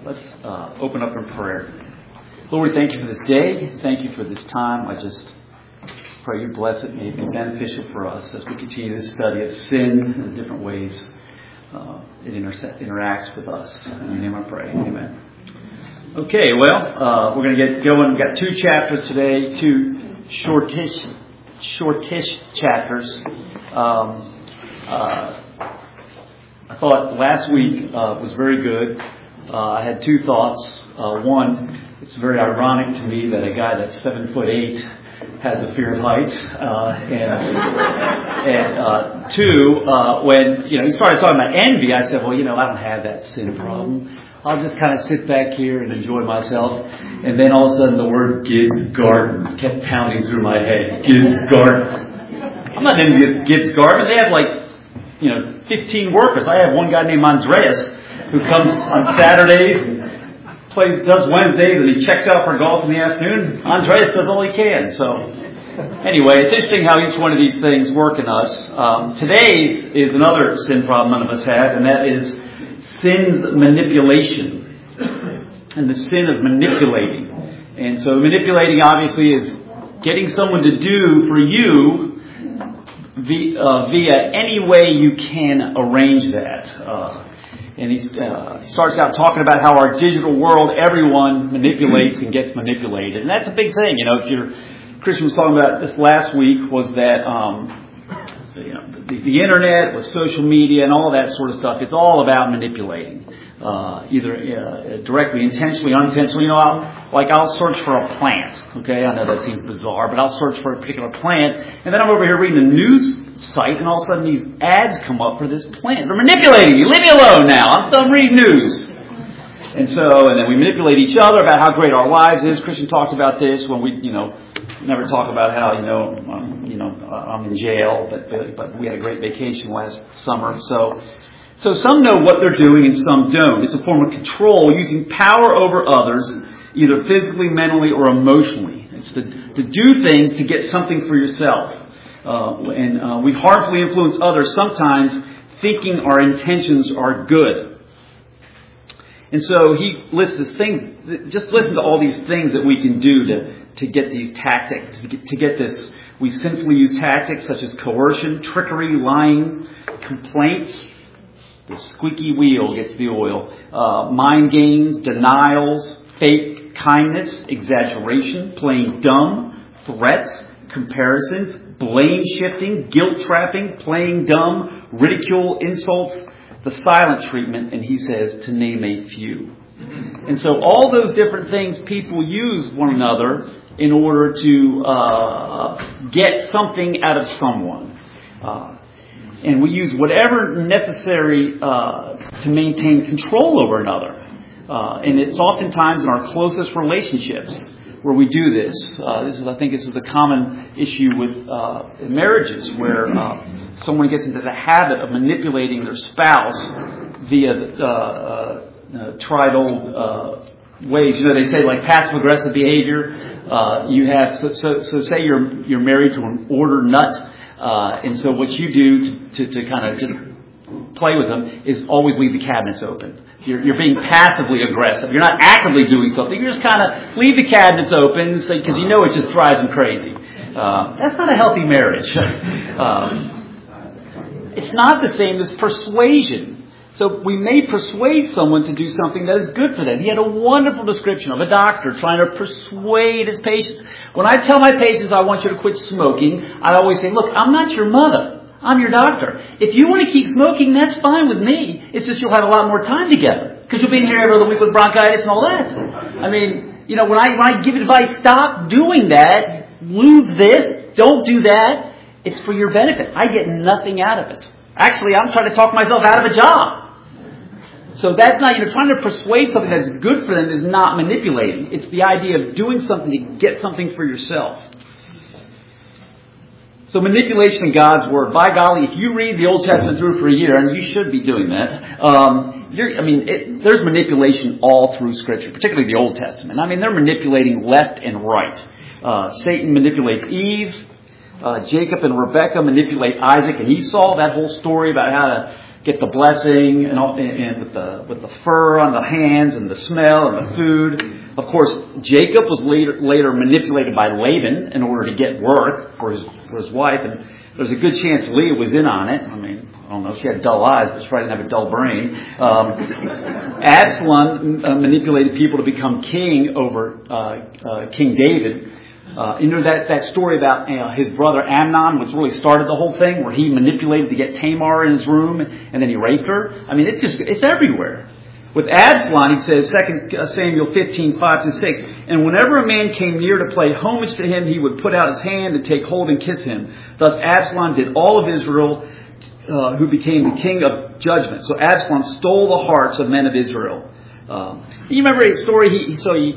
Let's open up in prayer. Lord, we thank you for this day. Thank you for this time. I just pray you bless it. May it be beneficial for us as we continue this study of sin in the different ways it interacts with us. In your name I pray. Amen. Okay, well, we're going to get going. We've got 2 chapters today, 2 shortish chapters. I thought last week was very good. I had 2 thoughts. One, it's very ironic to me that a guy that's 7'8" has a fear of heights. And 2, when he started talking about envy, I said, well, I don't have that sin problem. I'll just kind of sit back here and enjoy myself. And then all of a sudden the word Gibbs Garden kept pounding through my head. Gibbs Garden. I'm not envious of Gibbs Garden. They have 15 workers. I have one guy named Andreas who comes on Saturdays and does Wednesdays, and he checks out for golf in the afternoon. Andreas does all he can. So anyway, it's interesting how each one of these things work in us. Today's is another sin problem none of us have, and that is sin's manipulation and the sin of manipulating. And so manipulating obviously is getting someone to do for you via any way you can arrange that. And he starts out talking about how our digital world, everyone manipulates and gets manipulated. And that's a big thing. Christian was talking about this last week, was that the internet with social media and all that sort of stuff, it's all about manipulating. Either directly, intentionally, unintentionally. I'll search for a plant. Okay, I know that seems bizarre, but I'll search for a particular plant, and then I'm over here reading the news site, and all of a sudden these ads come up for this plant. They're manipulating me. Leave me alone now. I'm done reading news. And then we manipulate each other about how great our lives is. Christian talked about this when we, never talk about how, I'm in jail, but we had a great vacation last summer. So some know what they're doing and some don't. It's a form of control, using power over others, either physically, mentally, or emotionally. It's to do things to get something for yourself. And we harmfully influence others, sometimes thinking our intentions are good. And so he lists these things. Just listen to all these things that we can do to get these tactics, to get this. We sinfully use tactics such as coercion, trickery, lying, complaints. The squeaky wheel gets the oil. Mind games, denials, fake kindness, exaggeration, playing dumb, threats, comparisons, blame shifting, guilt trapping, playing dumb, ridicule, insults, the silent treatment, and he says to name a few. And so all those different things people use one another in order to get something out of someone. And we use whatever necessary to maintain control over another. And it's oftentimes in our closest relationships where we do this. I think this is a common issue with marriages, where someone gets into the habit of manipulating their spouse via tried old ways. They say like passive aggressive behavior. You have so say you're married to an order nut. And so what you do to kind of just play with them is always leave the cabinets open. You're being passively aggressive. You're not actively doing something. You just kind of leave the cabinets open because it just drives them crazy. That's not a healthy marriage. It's not the same as persuasion. So we may persuade someone to do something that is good for them. He had a wonderful description of a doctor trying to persuade his patients. When I tell my patients I want you to quit smoking, I always say, look, I'm not your mother. I'm your doctor. If you want to keep smoking, that's fine with me. It's just you'll have a lot more time together because you'll be in here every other week with bronchitis and all that. I mean, when I give advice, stop doing that. Lose this. Don't do that. It's for your benefit. I get nothing out of it. Actually, I'm trying to talk myself out of a job. So that's not, trying to persuade something that's good for them is not manipulating. It's the idea of doing something to get something for yourself. So manipulation in God's Word. By golly, if you read the Old Testament through for a year, and you should be doing that, there's manipulation all through Scripture, particularly the Old Testament. They're manipulating left and right. Satan manipulates Eve. Jacob and Rebekah manipulate Isaac and Esau. That whole story about how to get the blessing and with the fur on the hands and the smell and the food. Of course, Jacob was later manipulated by Laban in order to get work for his wife, and there's a good chance Leah was in on it. I mean, I don't know, she had dull eyes, but she probably didn't have a dull brain. Absalom manipulated people to become king over King David. You know that story about his brother Amnon, which really started the whole thing, where he manipulated to get Tamar in his room and then he raped her. I mean, it's everywhere. With Absalom, he says, 2 Samuel 15, 5-6, and whenever a man came near to pay homage to him, he would put out his hand and take hold and kiss him. Thus Absalom did all of Israel, who became the king of judgment. So Absalom stole the hearts of men of Israel. You remember his story?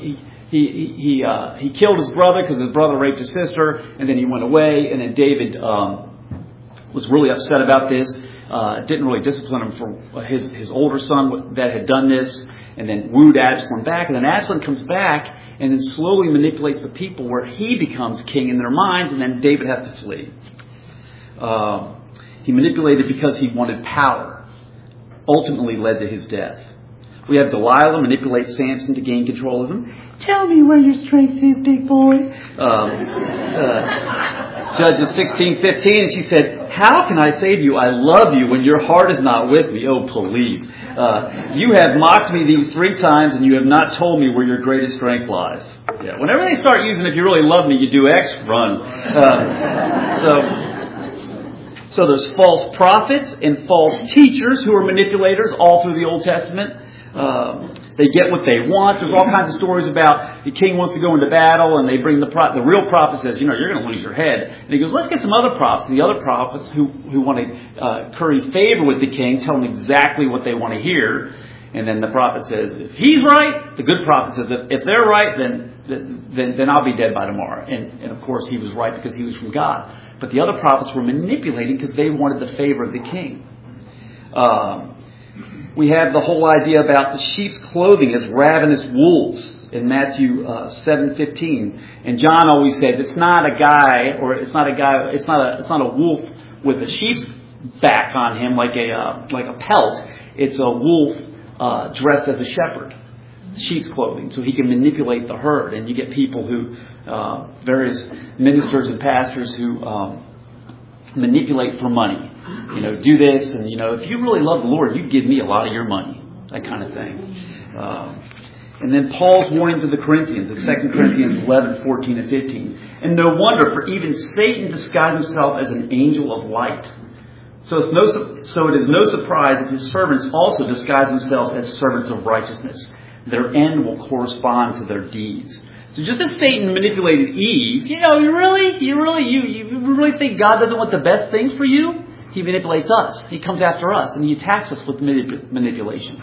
He killed his brother because his brother raped his sister, and then he went away. And then David was really upset about this. Didn't really discipline him for his older son that had done this, and then wooed Absalom back. And then Absalom comes back and then slowly manipulates the people where he becomes king in their minds, and then David has to flee. He manipulated because he wanted power. Ultimately led to his death. We have Delilah manipulate Samson to gain control of him. Tell me where your strength is, big boy. Judges 16:15, and she said, how can I say to you, I love you, when your heart is not with me? Oh, please. You have mocked me these 3 times, and you have not told me where your greatest strength lies. Yeah, whenever they start using, if you really love me, you do X, run. So there's false prophets and false teachers who are manipulators all through the Old Testament. They get what they want. There's all kinds of stories about the king wants to go into battle, and they bring the real prophet says, you're going to lose your head. And he goes, let's get some other prophets. And the other prophets who want to curry favor with the king tell him exactly what they want to hear. And then the prophet says, if he's right, the good prophet says, if they're right, then I'll be dead by tomorrow. And of course, he was right because he was from God. But the other prophets were manipulating because they wanted the favor of the king. We have the whole idea about the sheep's clothing as ravenous wolves in Matthew 7:15. And John always said it's not a wolf with a sheep's back on him like a pelt. It's a wolf dressed as a shepherd, sheep's clothing, so he can manipulate the herd. And you get people who, various ministers and pastors who manipulate for money. Do this, and if you really love the Lord, you give me a lot of your money, that kind of thing. And then Paul's warning to the Corinthians in 2 Corinthians 11, 14, and 15. And no wonder, for even Satan disguised himself as an angel of light. So it is no surprise that his servants also disguise themselves as servants of righteousness. Their end will correspond to their deeds. So just as Satan manipulated Eve, you really think God doesn't want the best thing for you? He manipulates us. He comes after us, and he attacks us with manipulation.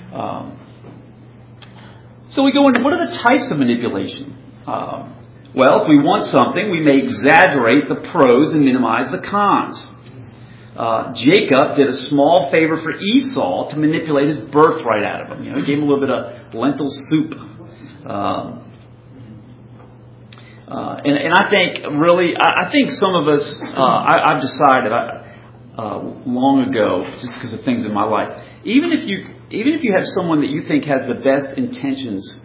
So we go into, what are the types of manipulation? Well, if we want something, we may exaggerate the pros and minimize the cons. Jacob did a small favor for Esau to manipulate his birthright out of him. He gave him a little bit of lentil soup. And I think, really, I think some of us, I've decided long ago, just because of things in my life, even if you have someone that you think has the best intentions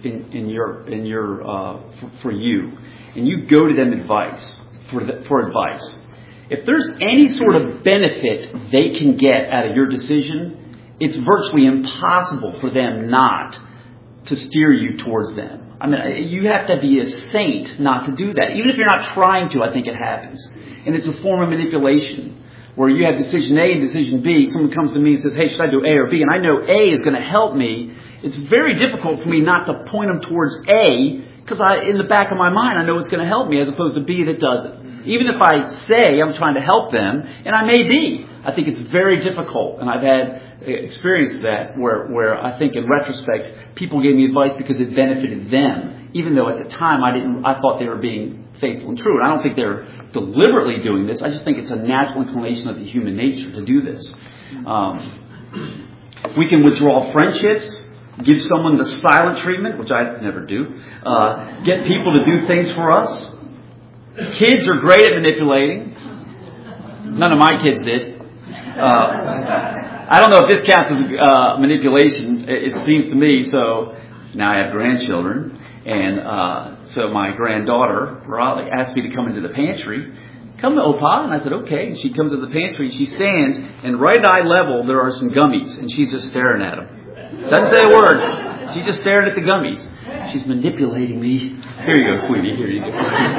for you, and you go to them for advice, if there's any sort of benefit they can get out of your decision, it's virtually impossible for them not to steer you towards them. I mean, you have to be a saint not to do that. Even if you're not trying to, I think it happens. And it's a form of manipulation where you have decision A and decision B. Someone comes to me and says, hey, should I do A or B? And I know A is going to help me. It's very difficult for me not to point them towards A because in the back of my mind, I know it's going to help me as opposed to B that doesn't. Even if I say I'm trying to help them, and I may be, I think it's very difficult. And I've had experienced that where I think in retrospect, people gave me advice because it benefited them, even though at the time I thought they were being faithful and true. And I don't think they're deliberately doing this. I just think it's a natural inclination of the human nature to do this. We can withdraw friendships, give someone the silent treatment, which I never do, get people to do things for us. Kids are great at manipulating. None of my kids did. I don't know if this counts as manipulation. It seems to me. So now I have grandchildren, and so my granddaughter Raleigh asked me to come into the pantry. Come to Opa, and I said okay. And she comes to the pantry, and she stands, and right at eye level there are some gummies, and she's just staring at them. Doesn't say a word. She's just staring at the gummies. She's manipulating me. Here you go, sweetie. Here you go.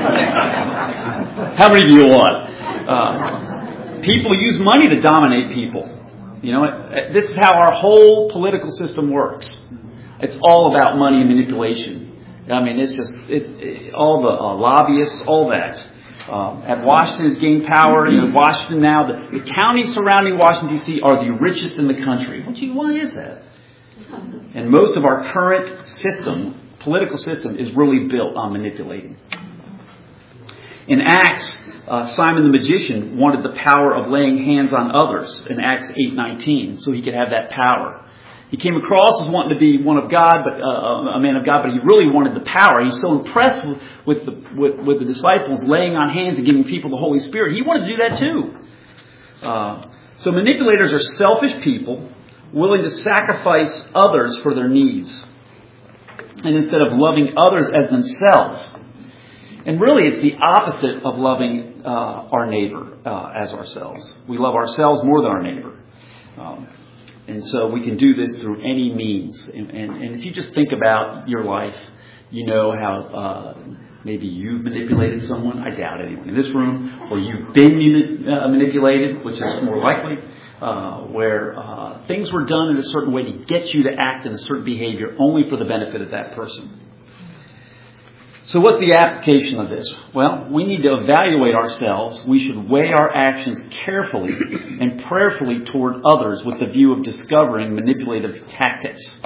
How many do you want? People use money to dominate people. You know, this is how our whole political system works. It's all about money and manipulation. I mean, it's all the lobbyists, all that. At Washington has gained power. You know, Washington now, the counties surrounding Washington, D.C. are the richest in the country. Why is that? And most of our current system, political system, is really built on manipulating. In Acts, Simon the magician wanted the power of laying hands on others in Acts 8:19, so he could have that power. He came across as wanting to be one of God, but a man of God, but he really wanted the power. He's so impressed with the disciples laying on hands and giving people the Holy Spirit. He wanted to do that too. So manipulators are selfish people willing to sacrifice others for their needs, and instead of loving others as themselves. And really, it's the opposite of loving our neighbor as ourselves. We love ourselves more than our neighbor. And so we can do this through any means. And if you just think about your life, you know how maybe you've manipulated someone. I doubt anyone in this room. Or you've been manipulated, which is more likely, where things were done in a certain way to get you to act in a certain behavior only for the benefit of that person. So what's the application of this? Well, we need to evaluate ourselves. We should weigh our actions carefully and prayerfully toward others with the view of discovering manipulative tactics.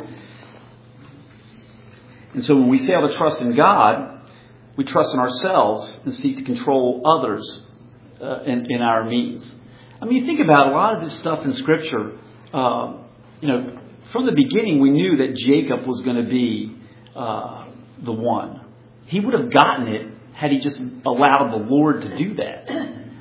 And so when we fail to trust in God, we trust in ourselves and seek to control others in our means. I mean, you think about a lot of this stuff in Scripture. From the beginning, we knew that Jacob was going to be the one. He would have gotten it had he just allowed the Lord to do that.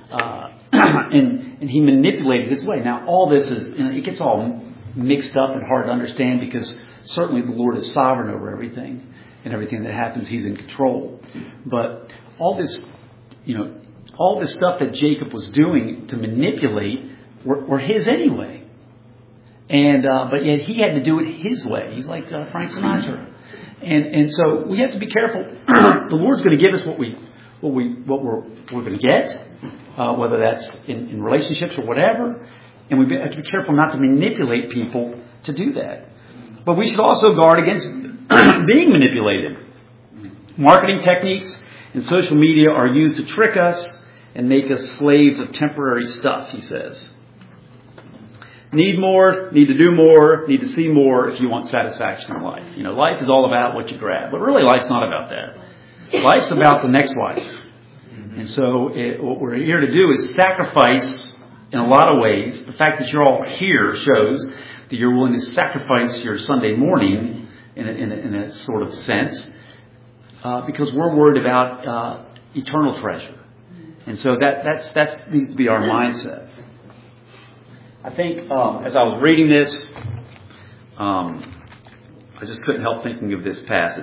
And he manipulated his way. Now, all this is, it gets all mixed up and hard to understand because certainly the Lord is sovereign over everything. And everything that happens, He's in control. But all this stuff that Jacob was doing to manipulate were his anyway. And but yet he had to do it his way. He's like Frank Sinatra. And so we have to be careful. The Lord's going to give us what we're going to get, whether that's in relationships or whatever. And we have to be careful not to manipulate people to do that. But we should also guard against being manipulated. Marketing techniques and social media are used to trick us and make us slaves of temporary stuff, he says. Need more, need to do more, need to see more if you want satisfaction in life. You know, life is all about what you grab. But really, life's not about that. Life's about the next life. And so what we're here to do is sacrifice in a lot of ways. The fact that you're all here shows that you're willing to sacrifice your Sunday morning in a sort of sense because we're worried about eternal treasure. And so that needs to be our mindset. I think as I was reading this, I just couldn't help thinking of this passage.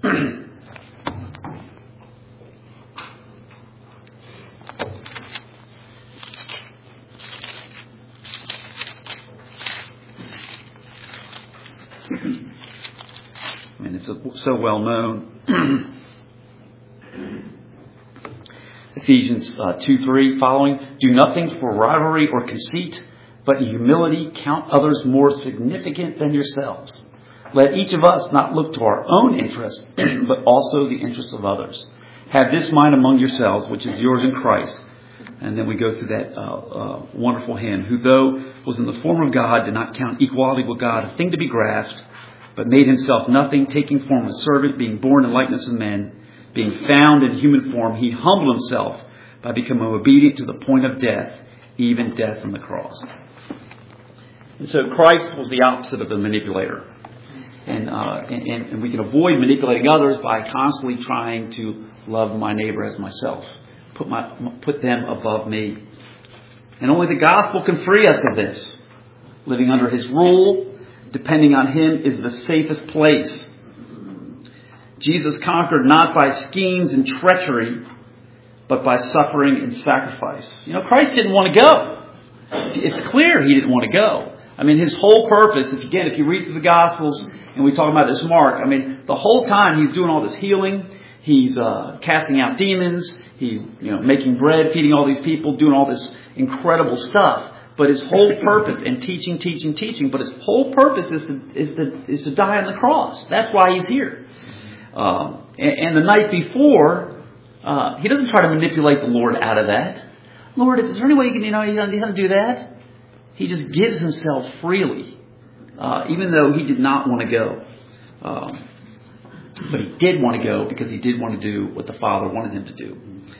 And it's so well known. Ephesians 2:3 following. Do nothing for rivalry or conceit, but in humility count others more significant than yourselves. Let each of us not look to our own interests, but also the interests of others. Have this mind among yourselves, which is yours in Christ. And then we go through that wonderful hymn. Who though was in the form of God, did not count equality with God a thing to be grasped, but made himself nothing, taking form of a servant, being born in likeness of men, being found in human form, he humbled himself by becoming obedient to the point of death, even death on the cross. And so Christ was the opposite of the manipulator. And we can avoid manipulating others by constantly trying to love my neighbor as myself. Put them above me. And only the gospel can free us of this. Living under His rule, depending on Him, is the safest place. Jesus conquered not by schemes and treachery, but by suffering and sacrifice. Christ didn't want to go. It's clear He didn't want to go. His whole purpose, if you read through the Gospels, and we talk about this Mark, the whole time He's doing all this healing, He's casting out demons, He's making bread, feeding all these people, doing all this incredible stuff. But His whole purpose, and teaching, but His whole purpose is to die on the cross. That's why He's here. And the night before, He doesn't try to manipulate the Lord out of that. Lord, is there any way He doesn't do that? He just gives Himself freely, even though He did not want to go. But He did want to go because He did want to do what the Father wanted Him to do.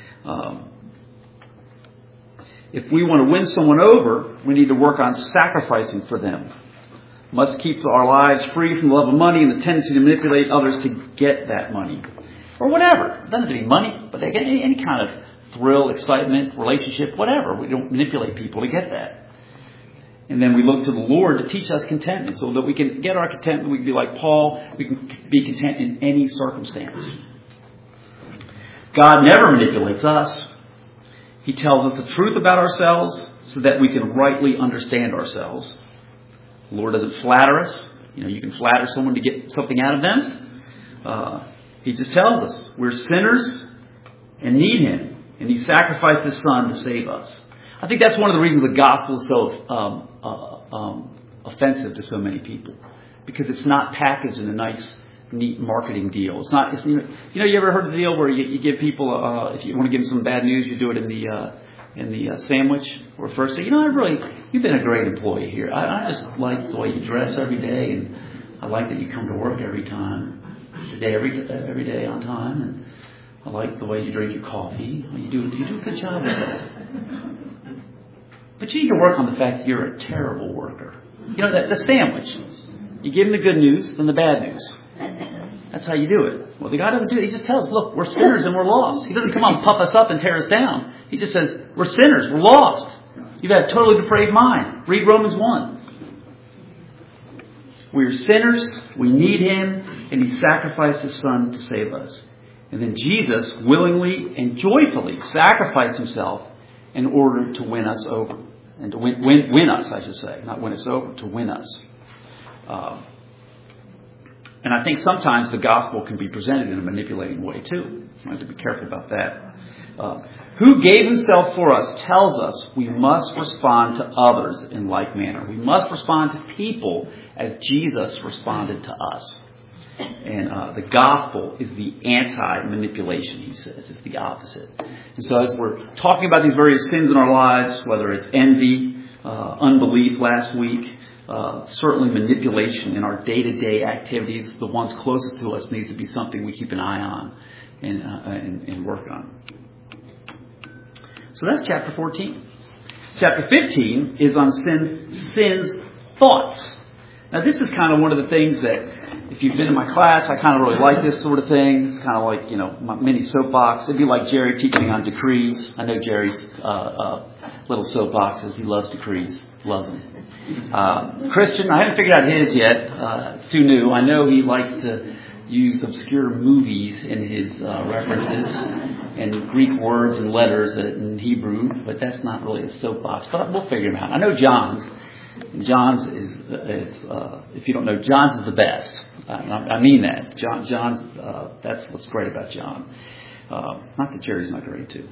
If we want to win someone over, we need to work on sacrificing for them. Must keep our lives free from the love of money and the tendency to manipulate others to get that money. Or whatever. It doesn't have to be money, but any kind of thrill, excitement, relationship, whatever. We don't manipulate people to get that. And then we look to the Lord to teach us contentment so that we can get our contentment. We can be like Paul. We can be content in any circumstance. God never manipulates us. He tells us the truth about ourselves so that we can rightly understand ourselves. The Lord doesn't flatter us. You can flatter someone to get something out of them. He just tells us we're sinners and need Him. And He sacrificed His Son to save us. I think that's one of the reasons the gospel is so offensive to so many people. Because it's not packaged in a nice, neat marketing deal. It's not. You ever heard the deal where you give people, if you want to give them some bad news, you do it in the sandwich, or first say, you've been a great employee here. I just like the way you dress every day, and I like that you come to work every day on time, and I like the way you drink your coffee. You do a good job with that. But you need to work on the fact that you're a terrible worker. The sandwich. You give them the good news, then the bad news. That's how you do it. Well, the God doesn't do it. He just tells us, look, we're sinners and we're lost. He doesn't come on and puff us up and tear us down. He just says, we're sinners, we're lost. You've had a totally depraved mind. Read Romans 1. We're sinners, we need Him, and He sacrificed His Son to save us. And then Jesus willingly and joyfully sacrificed Himself in order to win us over. And to win us, I should say. Not win us over, to win us. And I think sometimes the gospel can be presented in a manipulating way too. I have to be careful about that. Who gave Himself for us tells us we must respond to others in like manner. We must respond to people as Jesus responded to us. And the gospel is the anti-manipulation, he says. It's the opposite. And so as we're talking about these various sins in our lives, whether it's envy, unbelief last week, certainly manipulation in our day-to-day activities, the ones closest to us, needs to be something we keep an eye on and work on. So that's chapter 14. Chapter 15 is on sin's thoughts. Now this is kind of one of the things that, if you've been in my class, I kind of really like this sort of thing. It's kind of like, my mini soapbox. It'd be like Jerry teaching on decrees. I know Jerry's little soapboxes. He loves decrees. Loves them. Christian, I haven't figured out his yet. It's too new. I know he likes to use obscure movies in his references and Greek words and letters in Hebrew, but that's not really a soapbox. But we'll figure him out. I know John's. John's is if you don't know, John's is the best. I mean that. John's that's what's great about John. Not that Jerry's not great too.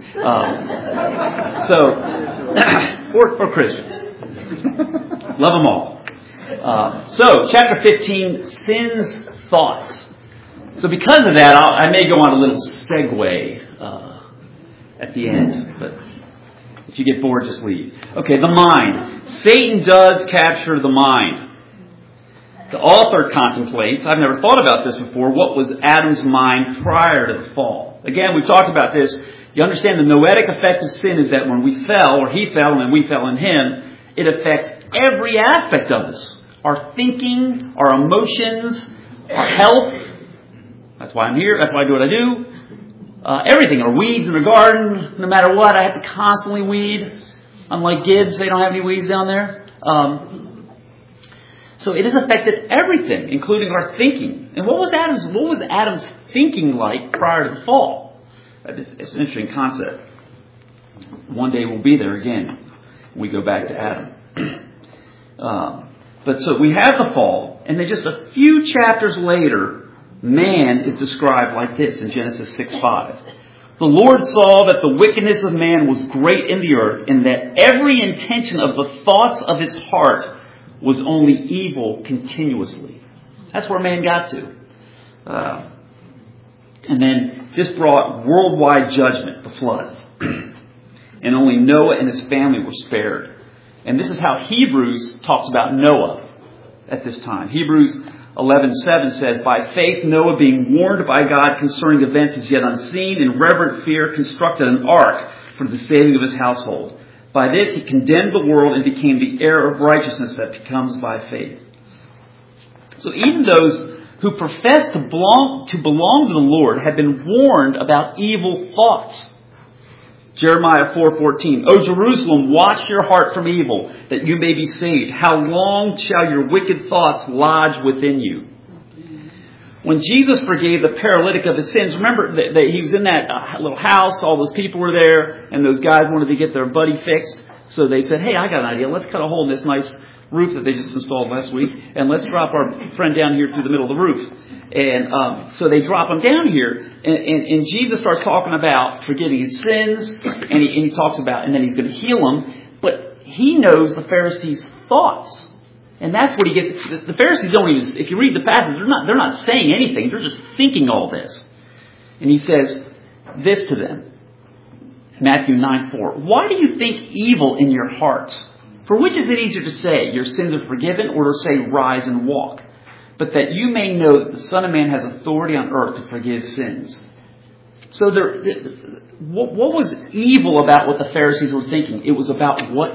Or Christian. Love them all. So, chapter 15, sin's thoughts. So because of that, I may go on a little segue at the end, but if you get bored, just leave. Okay, the mind. Satan does capture the mind. The author contemplates, I've never thought about this before, what was Adam's mind prior to the fall. Again, we've talked about this. You understand the noetic effect of sin is that when we fell, or he fell and then we fell in him, it affects every aspect of us. Our thinking, our emotions, our health. That's why I'm here. That's why I do what I do. Everything. Our weeds in the garden, no matter what, I have to constantly weed. Unlike Gibbs, they don't have any weeds down there. So it has affected everything, including our thinking. And what was Adam's thinking like prior to the fall? It's an interesting concept. One day we'll be there again when we go back to Adam. But so we have the fall, and then just a few chapters later, man is described like this in Genesis 6:5. The Lord saw that the wickedness of man was great in the earth, and that every intention of the thoughts of his heart was only evil continuously. That's where man got to. And then this brought worldwide judgment, the flood. And only Noah and his family were spared. And this is how Hebrews talks about Noah at this time. Hebrews 11:7 says, "By faith Noah, being warned by God concerning events as yet unseen, in reverent fear constructed an ark for the saving of his household. By this he condemned the world and became the heir of righteousness that comes by faith." So even those who profess to belong to the Lord have been warned about evil thoughts. Jeremiah 4:14, "O Jerusalem, wash your heart from evil, that you may be saved. How long shall your wicked thoughts lodge within you?" When Jesus forgave the paralytic of his sins, remember that he was in that little house, all those people were there, and those guys wanted to get their buddy fixed. So they said, "Hey, I got an idea. Let's cut a hole in this nice roof that they just installed last week, and let's drop our friend down here through the middle of the roof." And so they drop him down here, and Jesus starts talking about forgiving his sins, and he talks about, and then he's going to heal him. But he knows the Pharisees' thoughts. And that's what he gets. The Pharisees don't even, if you read the passage, they're not saying anything. They're just thinking all this. And he says this to them. Matthew 9:4. "Why do you think evil in your hearts? For which is it easier to say, 'Your sins are forgiven,' or to say, 'Rise and walk'? But that you may know that the Son of Man has authority on earth to forgive sins." So what was evil about what the Pharisees were thinking? It was about what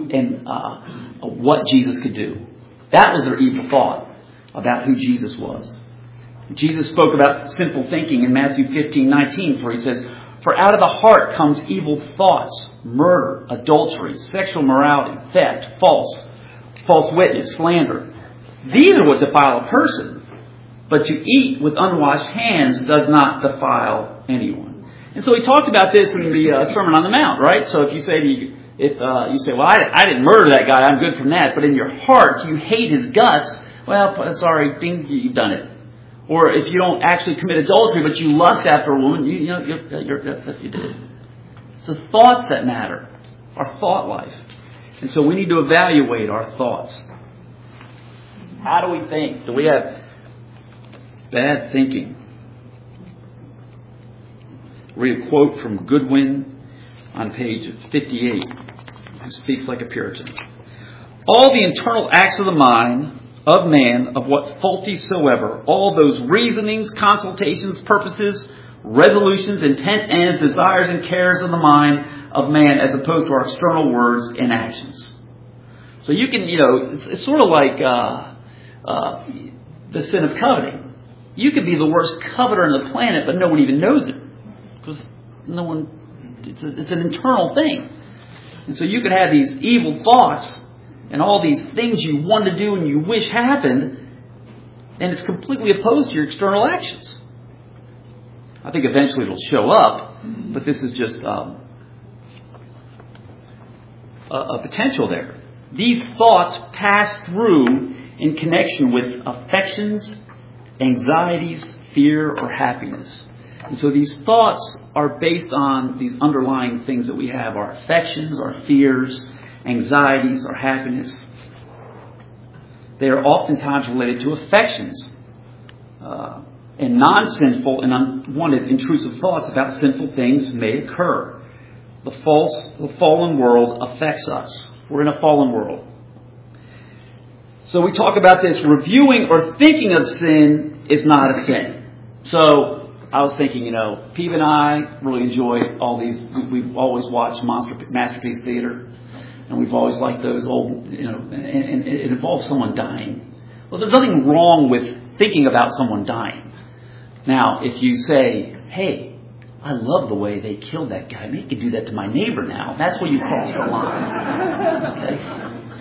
Jesus could do. That was their evil thought about who Jesus was. Jesus spoke about sinful thinking in Matthew 15:19, where he says, "For out of the heart comes evil thoughts, murder, adultery, sexual immorality, theft, false witness, slander. These are what defile a person. But to eat with unwashed hands does not defile anyone." And so he talked about this in the Sermon on the Mount, right? So if you say, "Well, I didn't murder that guy, I'm good from that," but in your heart you hate his guts, well, sorry, you've done it. Or if you don't actually commit adultery, but you lust after a woman, you did it. It's the thoughts that matter, our thought life. And so we need to evaluate our thoughts. How do we think? Do we have bad thinking? Read a quote from Goodwin on page 58, who speaks like a Puritan. "All the internal acts of the mind of man, of what faulty soever, all those reasonings, consultations, purposes, resolutions, intent, and desires and cares of the mind of man, as opposed to our external words and actions." So you can, it's sort of like the sin of coveting. You could be the worst coveter on the planet, but no one even knows it, because it's an internal thing. And so you could have these evil thoughts and all these things you want to do and you wish happened, and it's completely opposed to your external actions. I think eventually it'll show up, but this is just a potential there. These thoughts pass through in connection with affections, anxieties, fear, or happiness. And so these thoughts are based on these underlying things that we have, our affections, our fears, anxieties, our happiness. They are oftentimes related to affections. And non-sinful and unwanted intrusive thoughts about sinful things may occur. The fallen world affects us. We're in a fallen world. So we talk about this. Reviewing or thinking of sin is not a sin. So I was thinking, Peeve and I really enjoy all these. We've always watched Masterpiece Theater. And we've always liked those old, and it involves someone dying. Well, there's nothing wrong with thinking about someone dying. Now, if you say, "Hey, I love the way they killed that guy. Maybe you could do that to my neighbor now," that's where you cross the line. Okay?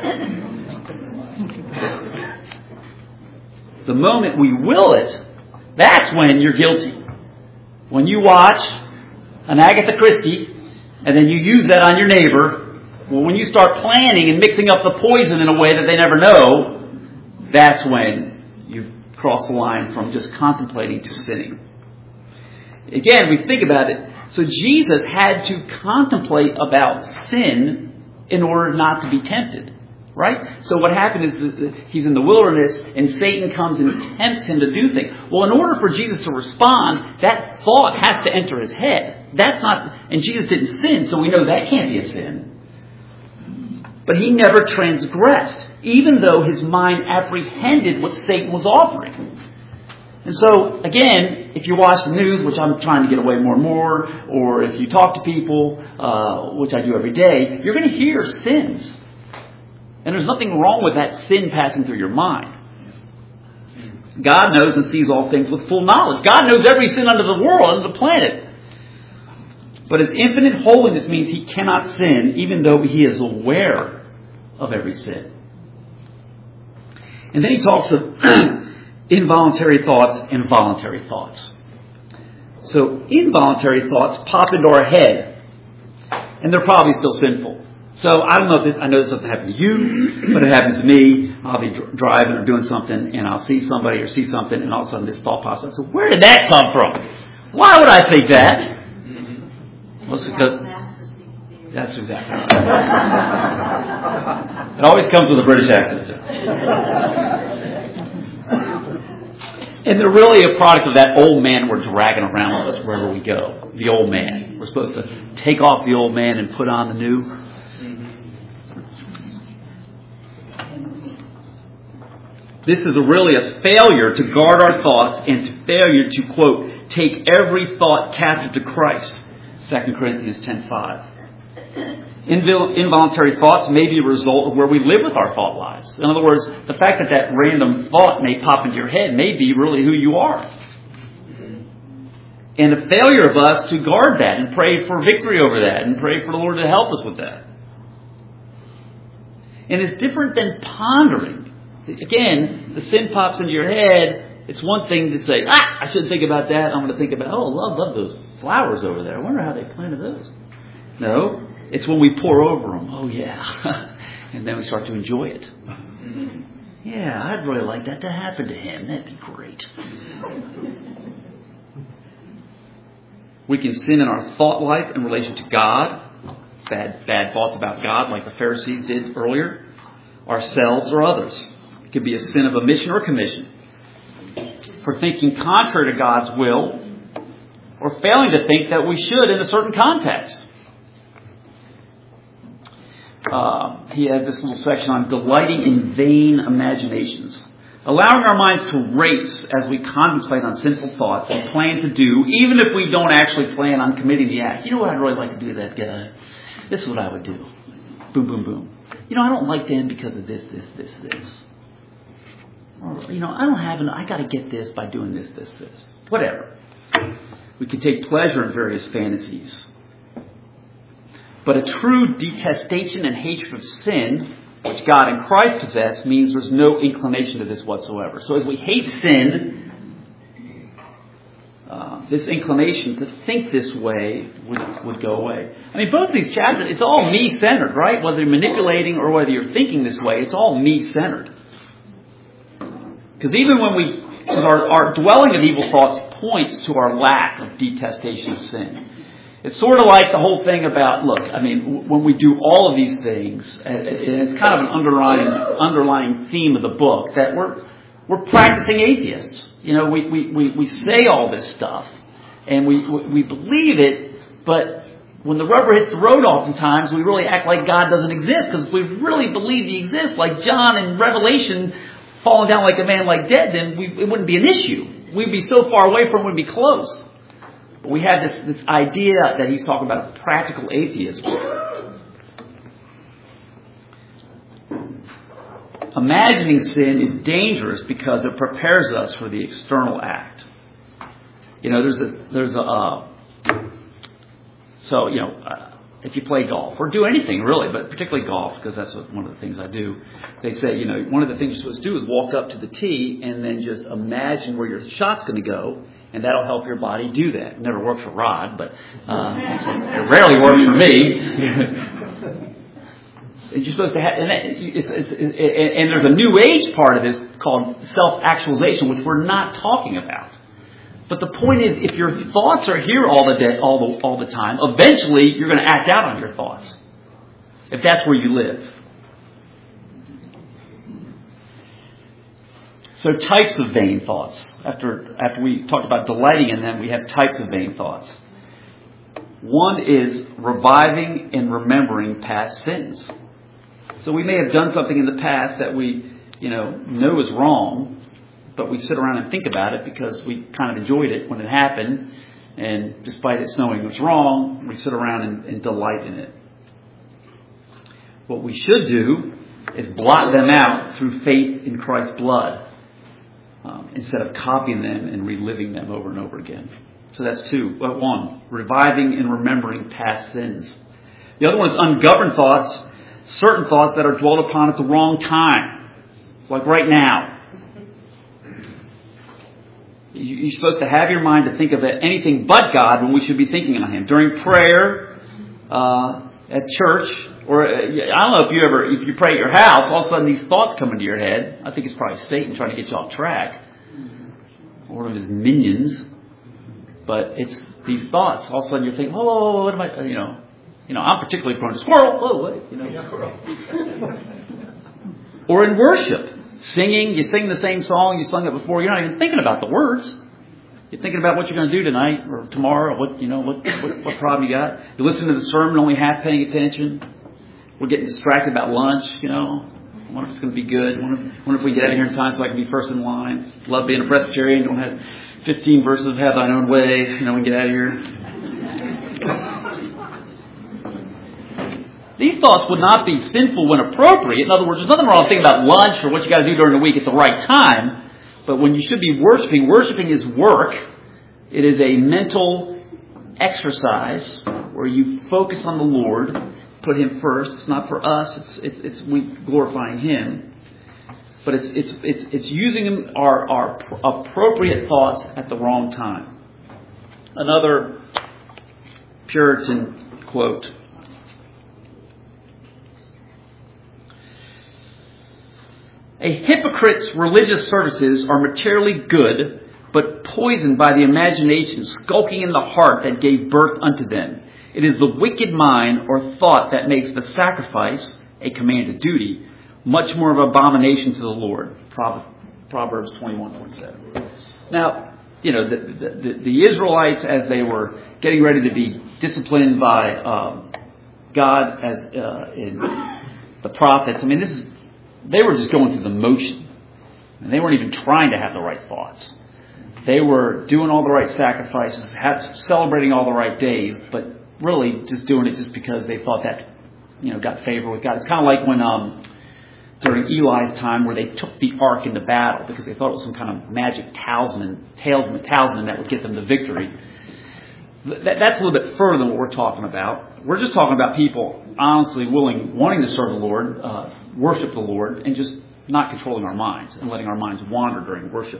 The moment we will it, that's when you're guilty. When you watch an Agatha Christie and then you use that on your neighbor, well, when you start planning and mixing up the poison in a way that they never know, that's when you've crossed the line from just contemplating to sinning. Again, we think about it. So Jesus had to contemplate about sin in order not to be tempted. Right? So what happened is that he's in the wilderness and Satan comes and tempts him to do things. Well, in order for Jesus to respond, that thought has to enter his head. And Jesus didn't sin, so we know that can't be a sin. But he never transgressed, even though his mind apprehended what Satan was offering. And so, again, if you watch the news, which I'm trying to get away more and more, or if you talk to people, which I do every day, you're going to hear sins. And there's nothing wrong with that sin passing through your mind. God knows and sees all things with full knowledge. God knows every sin under the world, under the planet. But His infinite holiness means He cannot sin, even though He is aware of every sin. And then He talks of involuntary thoughts and voluntary thoughts. So involuntary thoughts pop into our head, and they're probably still sinful. So I don't know if I know this doesn't happen to you, but it happens to me. I'll be driving or doing something, and I'll see somebody or see something, and all of a sudden this thought pops up. So where did that come from? Why would I think that? Well, it's because that's exactly right. It always comes with a British accent. And they're really a product of that old man we're dragging around with us wherever we go. The old man. We're supposed to take off the old man and put on the new. This is really a failure to guard our thoughts and to failure to, quote, take every thought captive to Christ. 2 Corinthians 10:5. Involuntary thoughts may be a result of where we live with our thought lives. In other words, the fact that that random thought may pop into your head may be really who you are. And a failure of us to guard that and pray for victory over that and pray for the Lord to help us with that. And it's different than pondering. Again, the sin pops into your head. It's one thing to say, I shouldn't think about that. I'm going to think about, love those flowers over there. I wonder how they planted those. No, it's when we pour over them. Oh, yeah. And then we start to enjoy it. Yeah, I'd really like that to happen to him. That'd be great. We can sin in our thought life in relation to God. Bad thoughts about God, like the Pharisees did earlier. Ourselves or others. It could be a sin of omission or commission. For thinking contrary to God's will, or failing to think that we should in a certain context. He has this little section on delighting in vain imaginations. Allowing our minds to race as we contemplate on sinful thoughts and plan to do, even if we don't actually plan on committing the act. You know what I'd really like to do to that guy? This is what I would do. Boom, boom, boom. I don't like them because of this. Or, I got to get this by doing this. Whatever. We can take pleasure in various fantasies. But a true detestation and hatred of sin, which God in Christ possess, means there's no inclination to this whatsoever. So as we hate sin, this inclination to think this way would go away. I mean, both of these chapters, it's all me-centered, right? Whether you're manipulating or whether you're thinking this way, it's all me-centered. Because even when our dwelling of evil thoughts points to our lack of detestation of sin. It's sort of like the whole thing about, when we do all of these things, and it's kind of an underlying theme of the book, that we're practicing atheists. We say all this stuff, and we believe it, but when the rubber hits the road oftentimes, we really act like God doesn't exist, because if we really believed He exists, like John in Revelation, falling down like a man like dead, then it wouldn't be an issue. We'd be so far away from it, we'd be close. But we have this idea that he's talking about practical atheism. Imagining sin is dangerous because it prepares us for the external act. if you play golf or do anything really, but particularly golf, because that's one of the things I do. They say, one of the things you're supposed to do is walk up to the tee and then just imagine where your shot's going to go, and that'll help your body do that. It never works for Rod, but it rarely works for me. You're supposed to have, and there's a new age part of this called self-actualization, which we're not talking about. But the point is, if your thoughts are here all the time, eventually you're going to act out on your thoughts. If that's where you live. So types of vain thoughts. After we talked about delighting in them, we have types of vain thoughts. One is reviving and remembering past sins. So we may have done something in the past that we, know is wrong, but we sit around and think about it because we kind of enjoyed it when it happened. And despite us knowing it was wrong, we sit around and delight in it. What we should do is blot them out through faith in Christ's blood, instead of copying them and reliving them over and over again. So that's two. One, reviving and remembering past sins. The other one is ungoverned thoughts, certain thoughts that are dwelt upon at the wrong time, like right now. You're supposed to have your mind to think of anything but God when we should be thinking on Him. During prayer, at church, or I don't know if you pray at your house, all of a sudden these thoughts come into your head. I think it's probably Satan trying to get you off track, or one of his minions. But it's these thoughts. All of a sudden you're thinking, "Oh, what am I?" I'm particularly prone to squirrel. Squirrel. Or in worship. Singing, you sing the same song you sung it before. You're not even thinking about the words. You're thinking about what you're going to do tonight or tomorrow, or what problem you got. You listen to the sermon, only half paying attention. We're getting distracted about lunch. I wonder if it's going to be good. I wonder if we get out of here in time so I can be first in line. Love being a Presbyterian. Don't have 15 verses of have thine own way. We get out of here. These thoughts would not be sinful when appropriate. In other words, there's nothing wrong with thinking about lunch or what you got to do during the week at the right time. But when you should be worshiping is work. It is a mental exercise where you focus on the Lord, put Him first. It's not for us. It's we glorifying Him. But it's using our appropriate thoughts at the wrong time. Another Puritan quote. A hypocrite's religious services are materially good, but poisoned by the imagination skulking in the heart that gave birth unto them. It is the wicked mind or thought that makes the sacrifice, a commanded duty, much more of an abomination to the Lord. Proverbs 21:7. Now, the Israelites, as they were getting ready to be disciplined by God as in the prophets, they were just going through the motion. And they weren't even trying to have the right thoughts. They were doing all the right sacrifices, celebrating all the right days, but really just doing it just because they thought that, got favor with God. It's kind of like when during Eli's time where they took the ark into battle because they thought it was some kind of magic talisman that would get them the victory. That's a little bit further than what we're talking about. We're just talking about people honestly wanting to serve the Lord, worship the Lord, and just not controlling our minds and letting our minds wander during worship.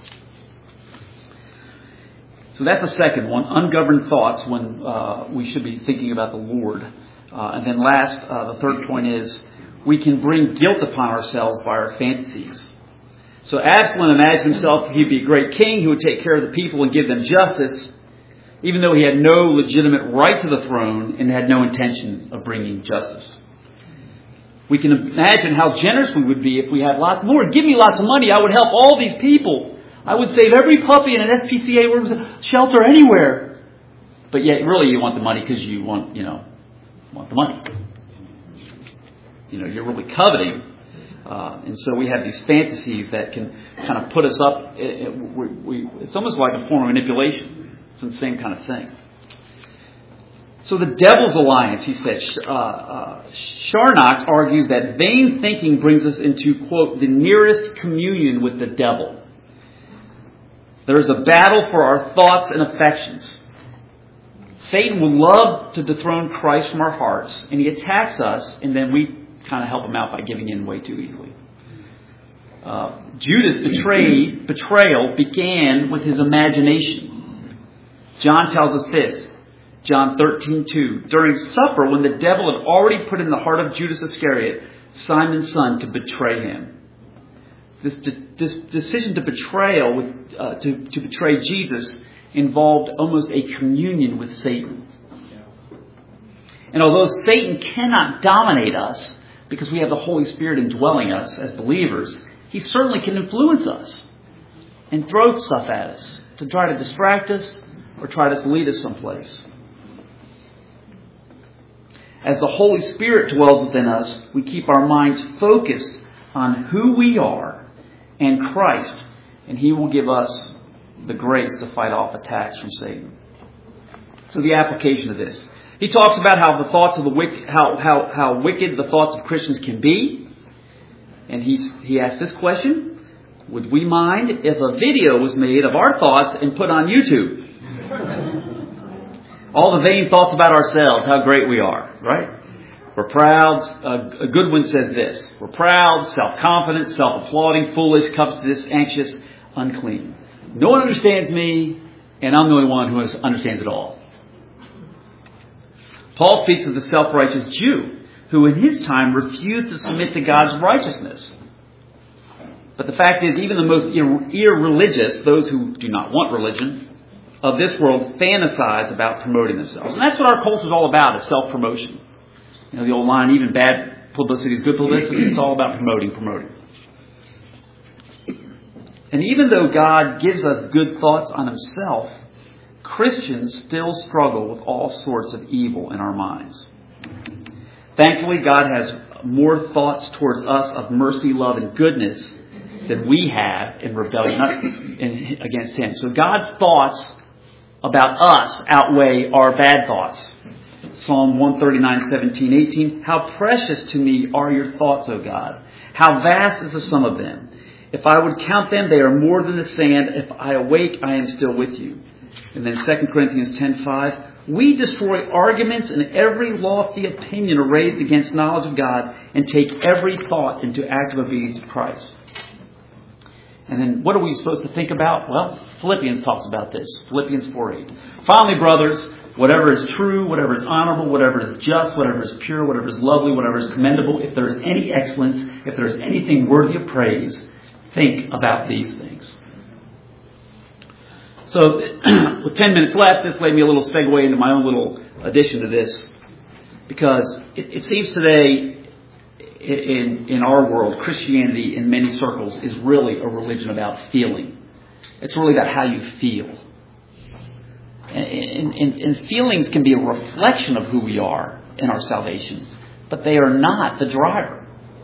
So that's the second one, ungoverned thoughts when we should be thinking about the Lord. And then last, the third point is we can bring guilt upon ourselves by our fantasies. So Absalom imagined himself he'd be a great king who would take care of the people and give them justice, even though he had no legitimate right to the throne and had no intention of bringing justice. We can imagine how generous we would be if we had lots more. Give me lots of money, I would help all these people. I would save every puppy in an SPCA shelter anywhere. But yet, really, you want the money because you want the money. You're really coveting. And so we have these fantasies that can kind of put us up. It's almost like a form of manipulation. It's the same kind of thing. So the devil's alliance, he said, Charnock argues that vain thinking brings us into, quote, the nearest communion with the devil. There is a battle for our thoughts and affections. Satan will love to dethrone Christ from our hearts, and he attacks us, and then we kind of help him out by giving in way too easily. Judas' betrayal began with his imagination. John tells us this, John 13:2. During supper, when the devil had already put in the heart of Judas Iscariot, Simon's son, to betray him. This decision to betray Jesus involved almost a communion with Satan. And although Satan cannot dominate us because we have the Holy Spirit indwelling us as believers, he certainly can influence us and throw stuff at us to try to distract us or try to lead us someplace. As the Holy Spirit dwells within us, we keep our minds focused on who we are and Christ, and he will give us the grace to fight off attacks from Satan. So the application of this. He talks about how the thoughts of the wicked, how wicked the thoughts of Christians can be. And he asked this question: would we mind if a video was made of our thoughts and put on YouTube? All the vain thoughts about ourselves, how great we are, right? We're proud. A good one says this: we're proud, self-confident, self-applauding, foolish, covetous, anxious, unclean. No one understands me, and I'm the only one who understands it all. Paul speaks of the self-righteous Jew, who in his time refused to submit to God's righteousness. But the fact is, even the most irreligious, those who do not want religion, of this world fantasize about promoting themselves. And that's what our culture is all about, is self-promotion. You know, the old line, even bad publicity is good publicity. It's all about promoting. And even though God gives us good thoughts on himself, Christians still struggle with all sorts of evil in our minds. Thankfully, God has more thoughts towards us of mercy, love, and goodness than we have in rebellion against him. So God's thoughts about us outweigh our bad thoughts. Psalm 139:17-18. How precious to me are your thoughts, O God. How vast is the sum of them. If I would count them, they are more than the sand. If I awake, I am still with you. And then 2 Corinthians 10:5. We destroy arguments and every lofty opinion raised against knowledge of God, and take every thought into active obedience to Christ. And then what are we supposed to think about? Well, Philippians talks about this. Philippians 4:8. Finally, brothers, whatever is true, whatever is honorable, whatever is just, whatever is pure, whatever is lovely, whatever is commendable, if there is any excellence, if there is anything worthy of praise, think about these things. So, with 10 minutes left, this laid me a little segue into my own little addition to this. Because it seems today, in our world, Christianity in many circles is really a religion about feeling. It's really about how you feel. And feelings can be a reflection of who we are in our salvation, but they are not the driver.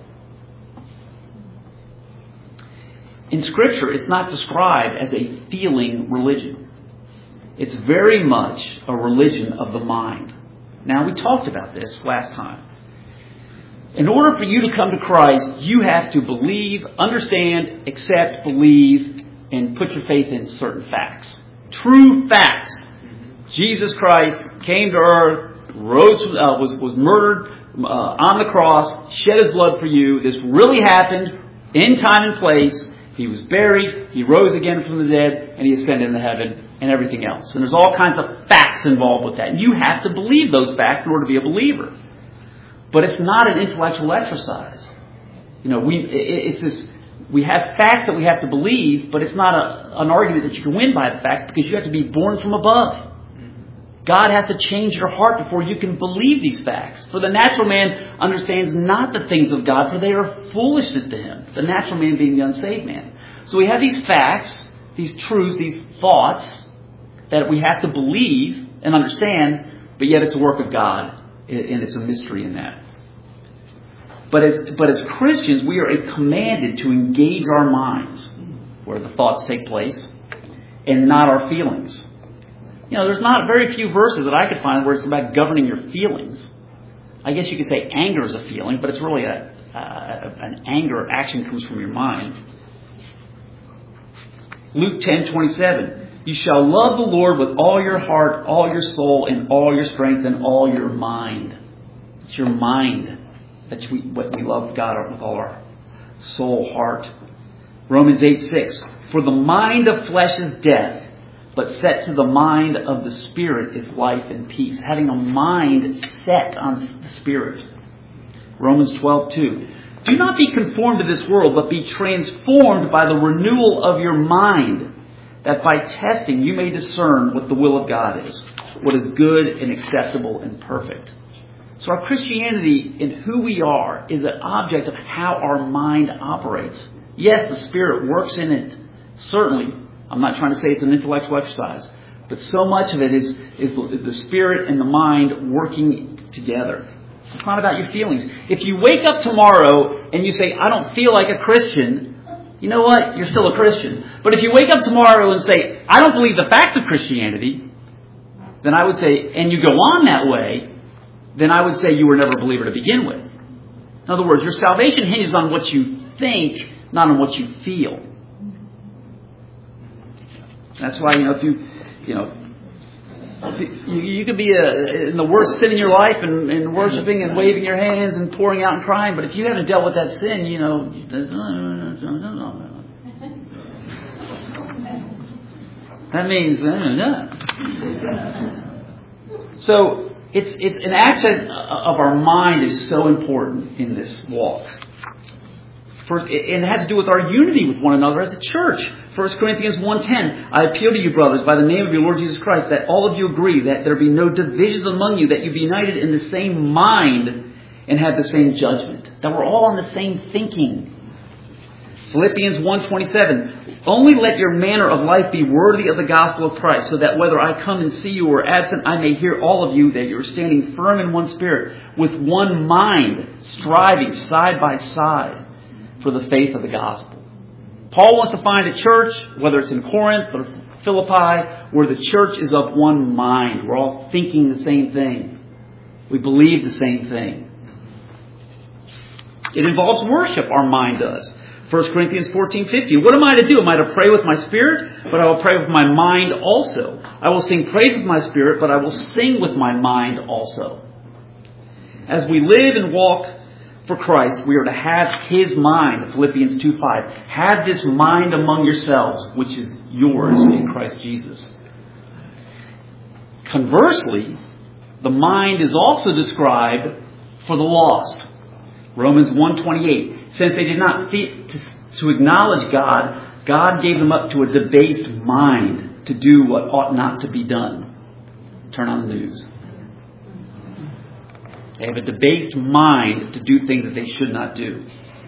In Scripture, it's not described as a feeling religion. It's very much a religion of the mind. Now, we talked about this last time. In order for you to come to Christ, you have to believe, understand, accept, believe, and put your faith in certain facts. True facts. Jesus Christ came to earth, was murdered on the cross, shed his blood for you. This really happened in time and place. He was buried, he rose again from the dead, and he ascended into heaven, and everything else. And there's all kinds of facts involved with that. And you have to believe those facts in order to be a believer. But it's not an intellectual exercise. You know, we have facts that we have to believe, but it's not an argument that you can win by the facts, because you have to be born from above. God has to change your heart before you can believe these facts. For the natural man understands not the things of God, for they are foolishness to him. The natural man being the unsaved man. So we have these facts, these truths, these thoughts that we have to believe and understand, but yet it's a work of God, and it's a mystery in that. But as Christians, we are commanded to engage our minds where the thoughts take place, and not our feelings. You know, there's not very few verses that I could find where it's about governing your feelings. I guess you could say anger is a feeling, but it's really an anger action comes from your mind. Luke 10:27. You shall love the Lord with all your heart, all your soul, and all your strength, and all your mind. It's your mind that we love God with all our soul, heart. Romans 8:6. For the mind of flesh is death, but set to the mind of the Spirit is life and peace. Having a mind set on the Spirit. Romans 12:2. Do not be conformed to this world, but be transformed by the renewal of your mind, that by testing you may discern what the will of God is, what is good and acceptable and perfect. So our Christianity and who we are is an object of how our mind operates. Yes, the Spirit works in it. Certainly. I'm not trying to say it's an intellectual exercise. But so much of it is the Spirit and the mind working together. It's not about your feelings. If you wake up tomorrow and you say, I don't feel like a Christian, you know what? You're still a Christian. But if you wake up tomorrow and say, I don't believe the facts of Christianity, then I would say, and you go on that way, then I would say you were never a believer to begin with. In other words, your salvation hinges on what you think, not on what you feel. That's why, if you could be in the worst sin in your life and worshiping and waving your hands and pouring out and crying, but if you haven't dealt with that sin, that means So it's an aspect of our mind is so important in this walk. First, and it has to do with our unity with one another as a church. 1 Corinthians 1:10, I appeal to you, brothers, by the name of your Lord Jesus Christ, that all of you agree, that there be no divisions among you, that you be united in the same mind and have the same judgment. That we're all on the same thinking. Philippians 1:27, only let your manner of life be worthy of the gospel of Christ, so that whether I come and see you or absent, I may hear all of you that you are standing firm in one spirit, with one mind, striving side by side for the faith of the gospel. Paul wants to find a church, whether it's in Corinth or Philippi, where the church is of one mind. We're all thinking the same thing. We believe the same thing. It involves worship, our mind does. 1 Corinthians 14:50. What am I to do? Am I to pray with my spirit? But I will pray with my mind also. I will sing praise with my spirit, but I will sing with my mind also. As we live and walk for Christ, we are to have His mind. Philippians 2:5. Have this mind among yourselves, which is yours in Christ Jesus. Conversely, the mind is also described for the lost. Romans 1:28. Since they did not fit to acknowledge God, God gave them up to a debased mind to do what ought not to be done. Turn on the news. They have a debased mind to do things that they should not do.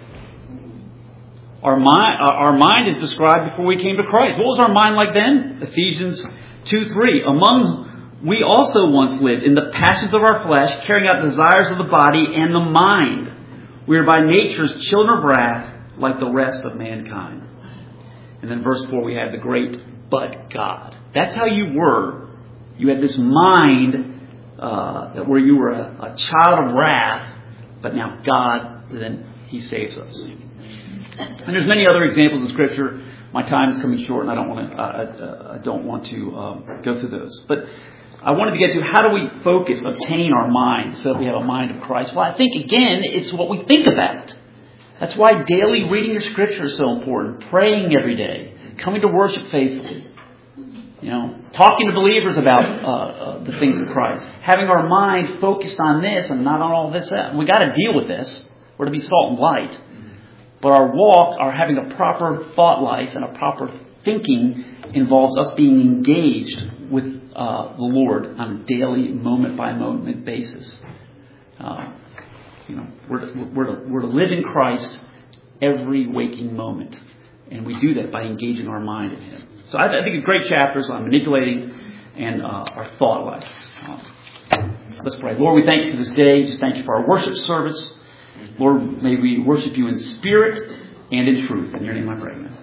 Our mind is described before we came to Christ. What was our mind like then? Ephesians 2:3. Among we also once lived in the passions of our flesh, carrying out desires of the body and the mind. We are by nature's children of wrath, like the rest of mankind. And then verse 4, we have the great but God. That's how you were. You had this mind where you were a child of wrath, but now God, then He saves us. And there's many other examples in Scripture. My time is coming short, and I don't want to go through those. But I wanted to get to how do we obtain our mind so that we have a mind of Christ. Well, I think, again, it's what we think about. That's why daily reading the Scripture is so important. Praying every day. Coming to worship faithfully. Talking to believers about the things of Christ. Having our mind focused on this and not on all this. We got to deal with this. We're to be salt and light. But our walk, our having a proper thought life and a proper thinking involves us being engaged with the Lord on a daily, moment-by-moment basis. We're to live in Christ every waking moment. And we do that by engaging our mind in Him. So I think a great chapters on manipulating and our thought life. Let's pray. Lord, we thank You for this day. Just thank You for our worship service. Lord, may we worship You in spirit and in truth. In Your name I pray. Amen.